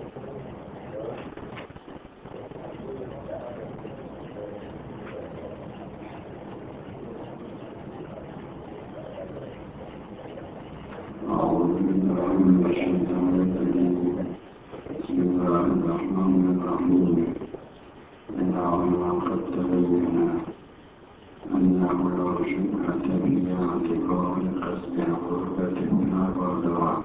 بسم الله الرحمن الرحيم. اللهم قد تبين أنه لا شبهة في اعتبار قصد الغربة من الغدوات،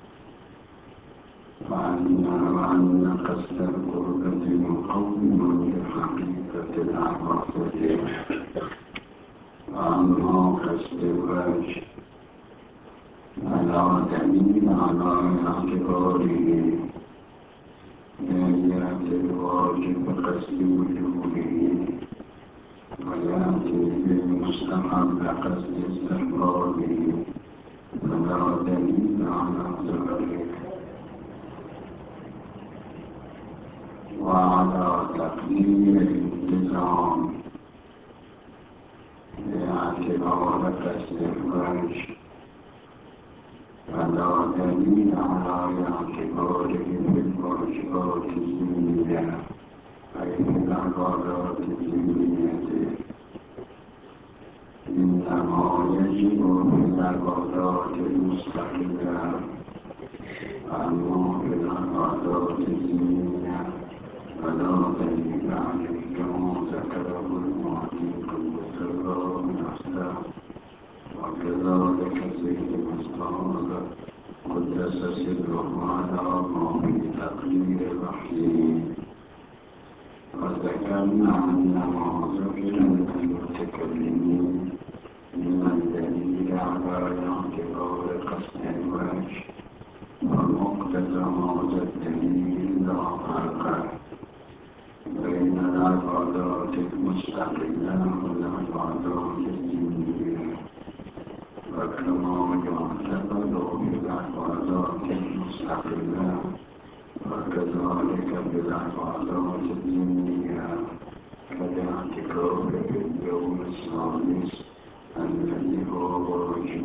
وأن قصد الغربة مقوم لحقيقة العقائد. وأما قصد الوجه فلا دليل على اعتباره، يأتي الواجب قصد وجوده، ويأتي بالمستحب قصد استحبابه، فلا دليل على ذلك. وعلى تقدير الالتزام باعتبار قصد الوجه فلا دليل على اعتباره في الواجبات الدينية، أي في العبادات الدينية، إنما يجب في العبادات المستقلة. أما في العبادات الدينية فلا دليل عليه، كما ذكره المهدي قدس الله نفسه. وكذلك سيد المصطفى قدس سره على في تقرير وحيه. وذكرنا أن ما ذكر من المتكلمين من الدليل على اعتبار قصد الوجه ومقتضى هذا الدليل لا فرق بين العبادات المستقلة والعبادات الدينية، وكما يعتقد بالعبادات المستقلة وكذلك بالعبادات الدينية كالاعتكاف في اليوم الثالث الذي هو واجب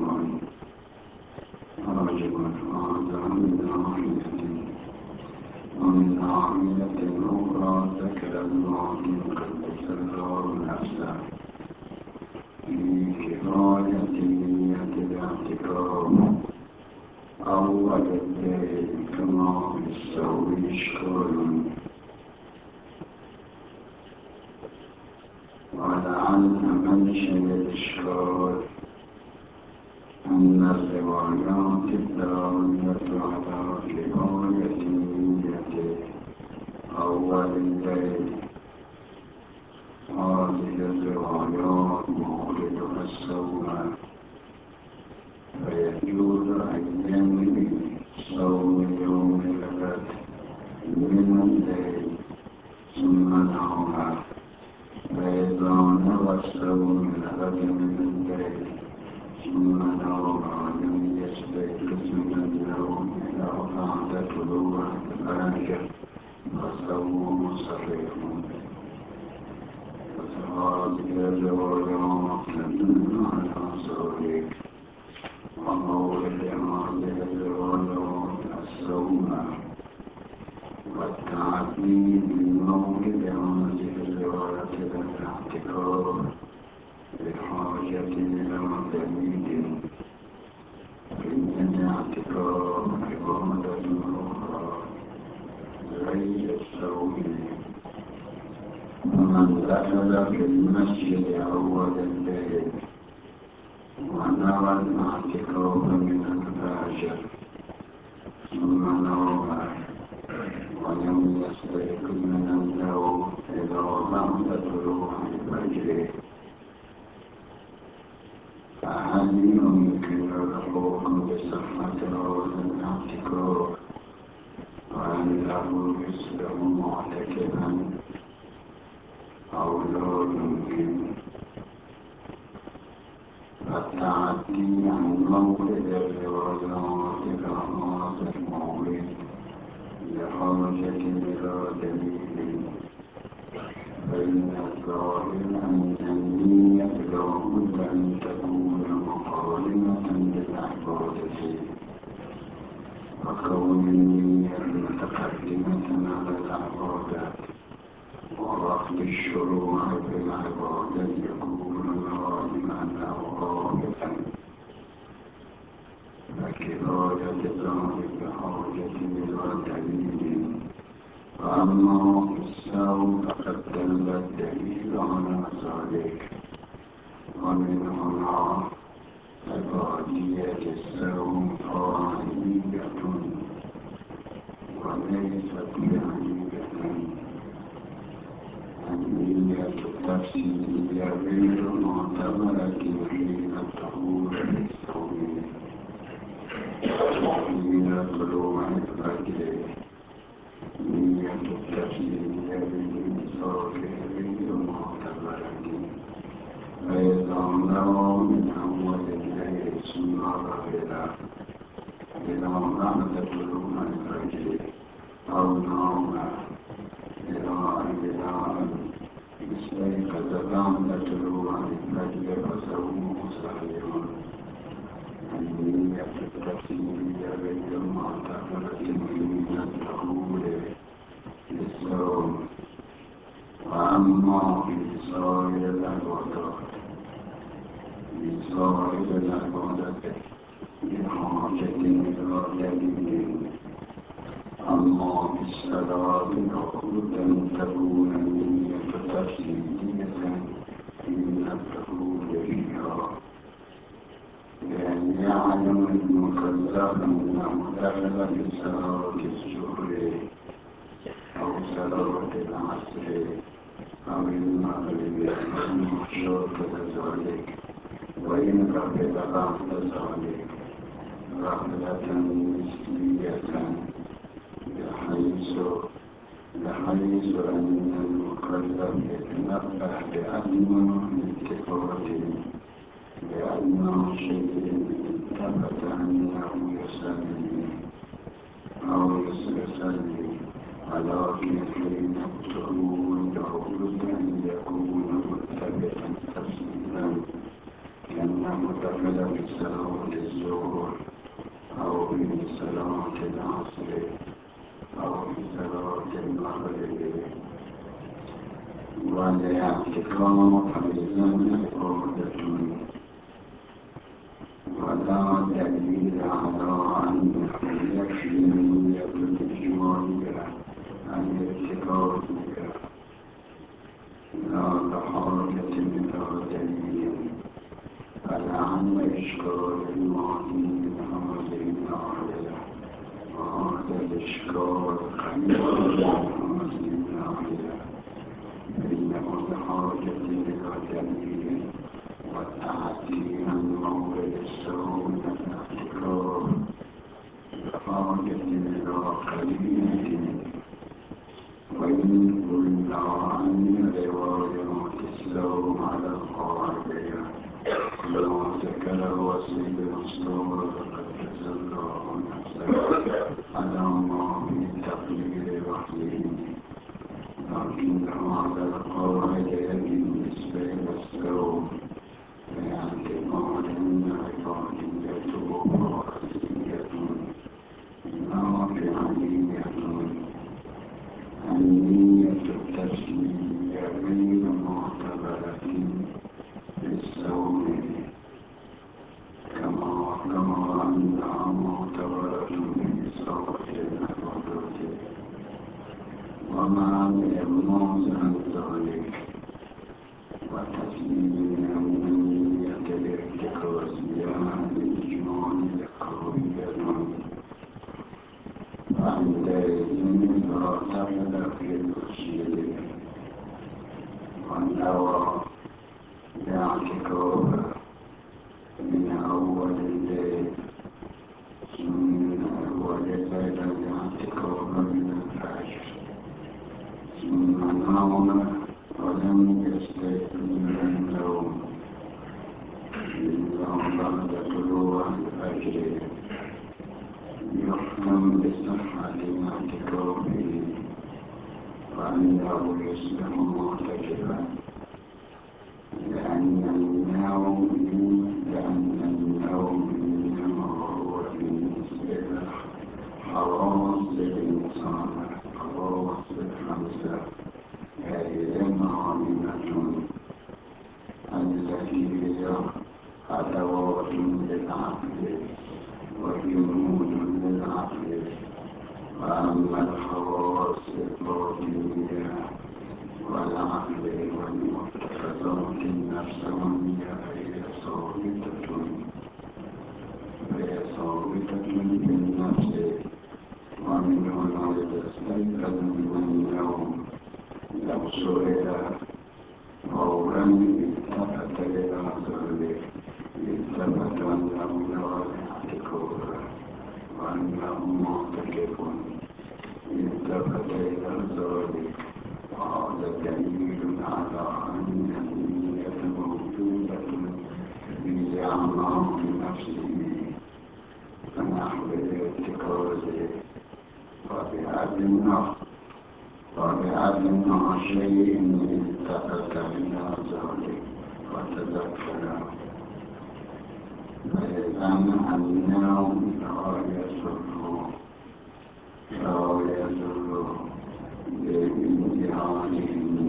هذا من ناحية. ومن ناحية أخرى ذكر المهدي قدس الله نفسه في كفاية نية الاعتكاف أول الليل كما يستوي إشكال. ولعل منشأ الإشكال أن الروايات الدالة على كفاية نية أول الليل هذه الروايات موردها الصوم، فيجوز أن ينوي صوم يوم الغد من الليل ثم نام، فإذا نوى الصوم الغد من الليل ثم نام لم يستيقظ من النوم إلا بعد طلوع الفجر فصومه صحيح. وهذه الروايات تدل على ذلك. ومورد هذه الروايات الصوم، والتعديل من مورد هذه الروايات الاعتكاف بحاجة إلى دليل، فإن الاعتكاف عبادة أخرى غير الصوم. ومن دخل في المسجد أول الليل ونوى الاعتكاف من الفجر ثم نام ولم يستيقظ من النوم إلا بعد طلوع الفجر، فهل يمكن الحكم بصحة هذا الاعتكاف وأنه يصبح معتكفا أو لا يمكن؟ فالتعدي عن مورد الروايات إلى هذا المورد لحاجة إلى دليل، فإن الظاهر أن النية لا بد أن تكون مقارنة بالعبادة، وكون النية المتقدمة على العبادات ورفض الشروع بالعبادة يكون غالبا أو غالبا فكفاية ذلك بحاجة إلى دليل فأما في السوء فقد دل الدليل على ذلك ومن هنا عبادية السوء فاعلية وليست فعلية النية التفسيرية غير معتبرة حين الظهور للسوء وحين طلوع الفجر نية التفسيرية للإنصاف غير معتبرة فإذا نرى من أول الليل ثم غفل إلى بعد طلوع الفجر أو نام إلى أن استيقظ بعد طلوع الفجر فسوء صحيح النية التفسيرية غير معتبرة حين الظهور للصوم وأما في سائر العبادات بحاجة إلى دليل أما في الصلاة لابد أن تكون النية تفسيرية حين الدخول فيها لأن يعلم المكلف أنه دخل بصلاة الظهر أو صلاة العصر أو المغرب المحشور كذلك وإن غفل بعد ذلك غفلة نسبية بحيث أن المكلف يتنبه بأنه التفات لأنه شيء ثبت أنه يصلي أو يصلي ولكن حين الظهور لابد أن يكون مرتبطا تفصيلا لأنه دخل بصلاة الظهر أو بصلاة العصر أو بصلاة المغرب والاعتكاف أيضا عبادة ولا دليل على أنه يكفي نية الإجمالية عن اعتكافها لا بحاجة إلى دليل فلعل إشكال الماضي من هذه الناحية وهذا الإشكال قريب من هذه الناحية فإنه بحاجة إلى دليل والتعدي عن موضع السوء من الاعتكاف بحاجة إلى قرينة وإن قلنا أن روايات السوء على القاعدة كما ذكره سيد المصطفى قدس الله نفسه على ما في تقرير وحيه لكنه على القاعدة بالنسبة للسوء باعتبار أن عباديته فرضية لا فعلية النية التفسيرية غير معتبرة للسوء كما أنها معتبرة لصلاة العبادات ومع الإغماض عن ذلك وتسليم أن النية الارتكازية بالإجمال قوية فعندئذ لا تغل في المسجد ونوى الاعتكاف من أول الليل الاعتكاف من الفجر ثم نام ولم يستيقظ من النوم إلا بعد طلوع الفجر يحكم بصحة اعتكافه وأنه يصبح معتكفا لأن النوم إنما هو بالنسبة للحواس الإنسان خواص الخمسة هي معاملة التي هي أدوات للعقل وجنود للعقل. وأما الخواص الباطنية والعقل والمعتقدات النفسانية فهي ثابتة بالنفس. ومن هنا يستيقظ من النوم لو سئل فورا التفت إلى ذلك، التفت أنه لا يحتكر وأنه معتكف، التفت إلى ذلك. وهذا دليل على أن النية موجودة في أعماق نفسه كنحو الارتكاز وبأدنى شيء التفت إلى ذلك وتذكر. فإذا النوم لا يضر بانتهاء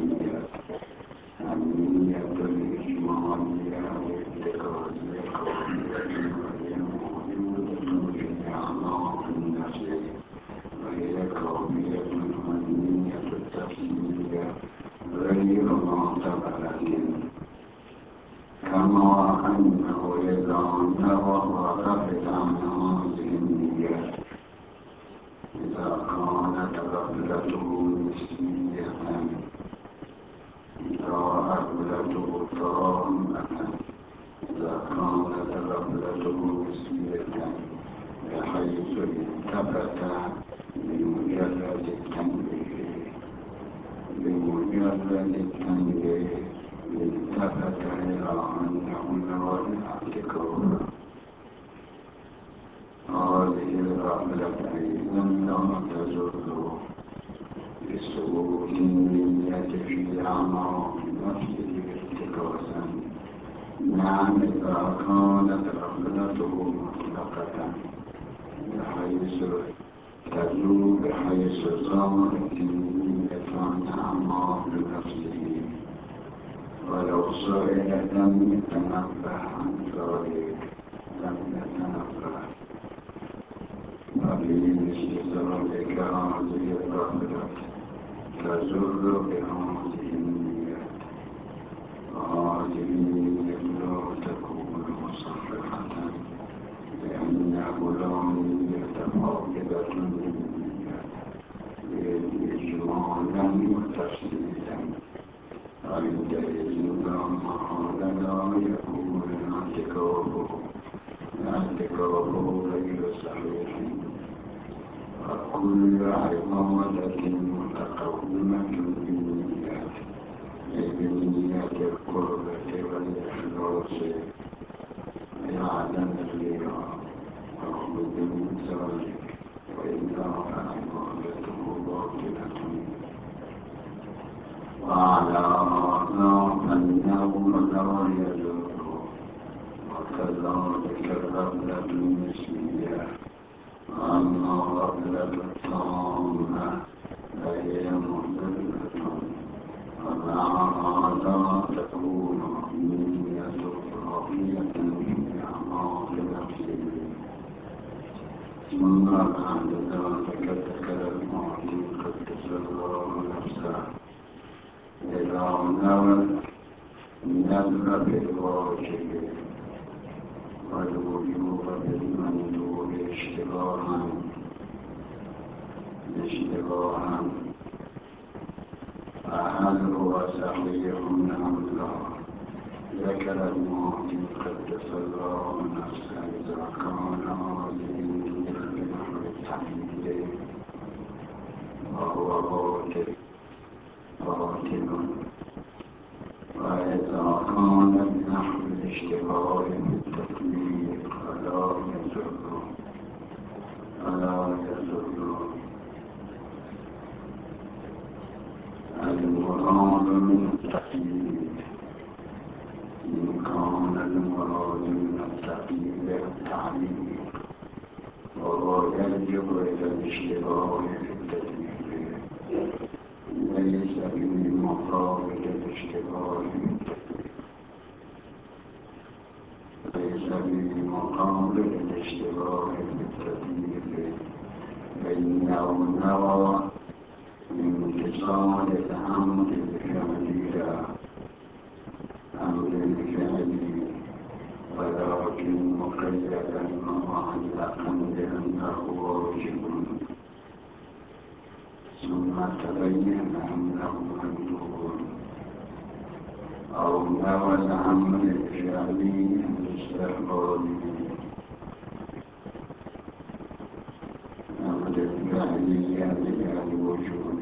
النية الإجمالية والارتكازية قوية وهي موجودة في أعماق النفس، وهي قوية والنية التفسيرية غير معتبرة. كما أنه إذا نوى وغفل عن هذه النية، إذا كانت غفلته نسبية، إذا غفلته طامة، إذا كانت غفلته نسبية بحيث التفت بمجرد التنبيه التفت إلى أنه لا يحتكر. هذه الغفلة أيضا لا تزول بسقوط النية في أعماق نفسه ارتكازا. نعم، إذا كانت غفلته مطلقة بحيث زالت النية عن أعماق نفسه، ولو سئل لم يتنبه عن ذلك، لم يتنبه. فبمثل ذلك هذه الغفلة تزر بهذه النية، وهذه النية لا تكون مصرحة، لأنه لا نية فاقدة للنية إجمالا وتفصيلا. عندئذ لا محالة لا يكون اعتكافه غير صحيح. وكل عبادة متقومة بنية القربة والإخلاص لعدم الرياء وخذ من ذلك، وإلا فعبادته باطلة. وعلى هذا فالنوم لا يضر، وكذلك الغفلة النسبية. أما الغفلة التامة فهي مضرة، ومع هذا تكون النية خافية في أعماق نفسه. ثم بعد ذلك ذكر المعطي قدس الله نفسه إذا نوى النذر بالواجب والوجوب بالمندوب اشتباها، فهل هو صحيح أم لا؟ ذكر المعطي قدس الله نفسه إذا كان هذه النية بنحو التحليل وهو باطل، وإذا كان بنحو الاشتباه بالتطبيق فلا يضر. المراد من التقييد، إن كان المراد من التقييد التعليق، وهو يرجع إلى الاشتباه في اشتباه ليس بمقابل الاشتباه بالتدبير بين النوى انتصال الأمر الفعلي أمر الفعلي ولكن مقيدا ومعلقا بأنه واجب ثم تبين أنه مندوب أو نوى الأمر الفعلي الاستحبابي أمر الفعلي الوجود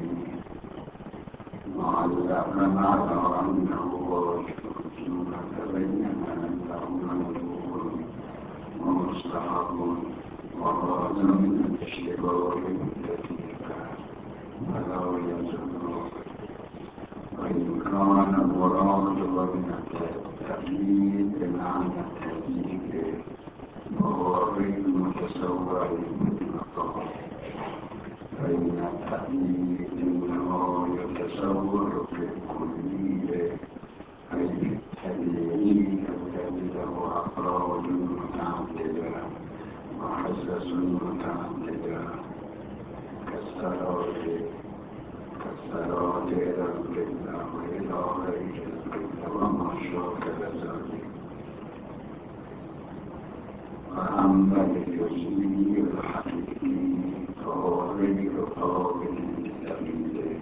معلقا على أنه واجب ثم تبين أنه مندوب ومستحب وهذا من الاشتباه بالتكليف فلا يزال وإن كان المراد من التأكيد بمعنى التأكيد وهو غير متصور بالمقام فإن التأكيد إنما يتصور في الكلية أي في التبعيد الذي له أفراد متعددة وحسس متعددة كالصلاة إلى القبلة وإلى غير القبلة وما شاكل ذلك. وأما الجزئي الحقيقي فهو غير قابل للتأويل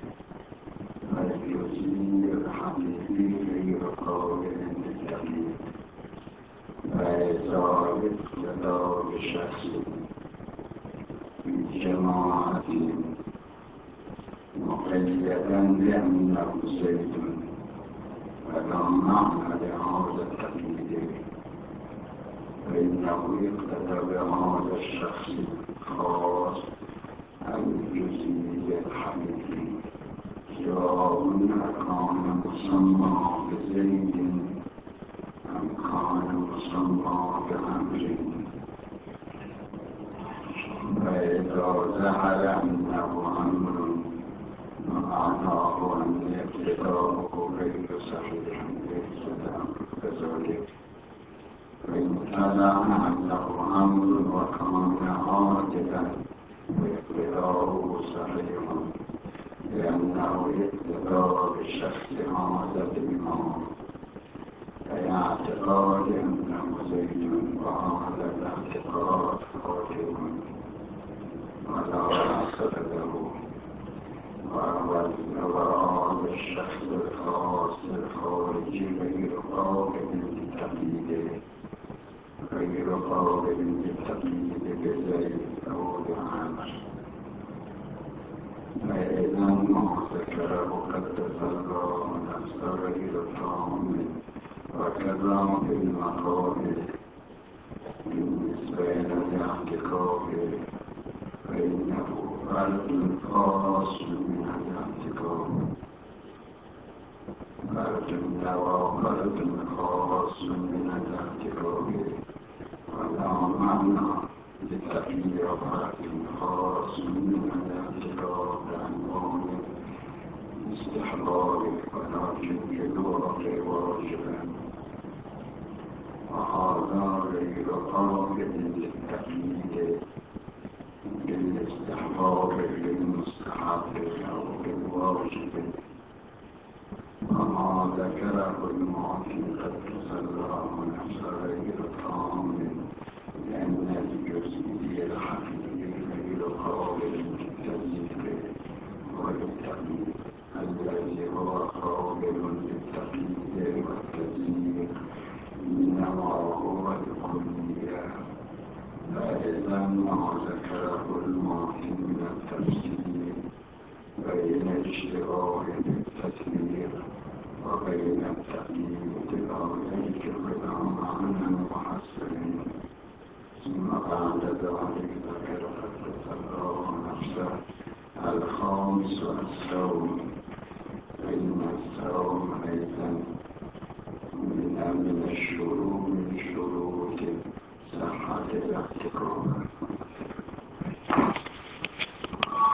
الجزئي الحقيقي غير قابل للتأويل لا يزال اقتدار بشخص في جماعة مقيدا بأنه زيد ولا معنى لهذا التقييد فإنه يقتدى بهذا الشخص الخاص الجزئي الحقيقي سواء كان مسمى بزيد أم كان مسمى بأمر فإذا ظهر أنه أمر معناه أن ابتداؤه غير صحيح ليس الأمر كذلك فإن طلع أنه أمر وكان عاجلا فابتداؤه صحيح لأنه ابتداء بشخص هذا الإمام فاعتقاد أنه زيد وهذا الاعتقاد خاطئ ولا أصل له وهذا الشخص الخاص الخارجي غير قابل للتقييد بزيد أو بعمر فإذا ما ذكره قد تسرى ونفسه غير طامن وكذا في المقابل بالنسبة للاعتقاد فإنه فرد خاص من الاعتقاد فرد النوى فرد خاص من الاعتقاد ولا معنى للتقييد فرد خاص من الاعتقاد بعنوان استحباب ولكن بالواقع واجبا وهذا غير قابل للتقييد بالاستحباب للمستحب أو بالواجب وما ذكره المعطي قد تسلى ونفس غير طامن لأن الجزئي الحقيقي غير قابل للتزييف والتقييد الذي هو قابل للتقييد والتزييف إنما هو الكلية فإذا ما ذكره المعطي من التفسير بين الاشتراك بالتدبير وبين التقييد عليك بلا معنى محسن ثم بعد ذلك ذكر فتسرى نفسه الخامس الصوم فإن الصوم أيضا من الشروط صحة الاعتقاد